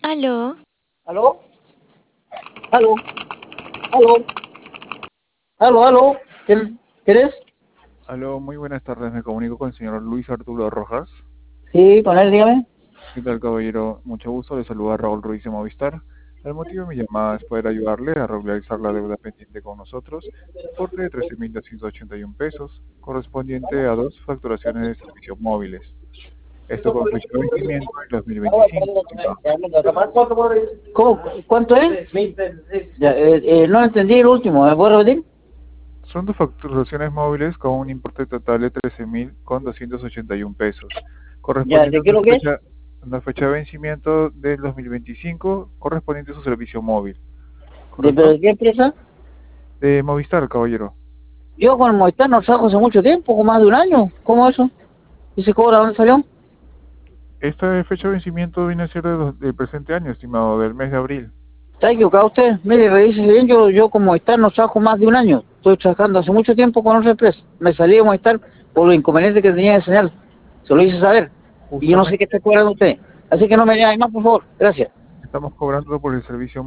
Aló, ¿Aló? ¿Aló? ¿Aló? ¿Aló? ¿Quién es? Aló, muy buenas tardes. Me comunico con el señor Luis Arturo Rojas. Sí, con él, dígame. ¿Qué tal, caballero? Mucho gusto. Le saluda Raúl Ruiz de Movistar. El motivo de mi llamada es poder ayudarle a regularizar la deuda pendiente con nosotros, importe de 13.281 pesos, correspondiente a dos facturaciones de servicios móviles. Esto con fecha de vencimiento en 2025, estimado. ¿Cómo? ¿Cuánto es? Ya, no entendí el último, ¿me puedo repetir? Son dos facturaciones móviles con un importe total de 13.281 pesos, Ya, correspondiente ¿de qué es lo que es? a una fecha de vencimiento del 2025, correspondiente a su servicio móvil, ¿Pero ¿correcto? de qué empresa? De Movistar, caballero. Yo con el Movistar no trabajo hace mucho tiempo, con más de un año. ¿Cómo eso? ¿Y se cobra dónde salió? Esta fecha de vencimiento viene a ser del presente año, estimado, del mes de abril. ¿Está equivocado usted? Mire, revísese bien, yo con Movistar no trabajo más de un año. Estoy trabajando hace mucho tiempo con otra empresa. Me salí de Movistar por los inconvenientes que tenía de señal. Se lo hice saber. Y yo no sé qué Justamente está cobrando usted. Así que no me llame más, por favor. Gracias. estamos cobrando por el servicio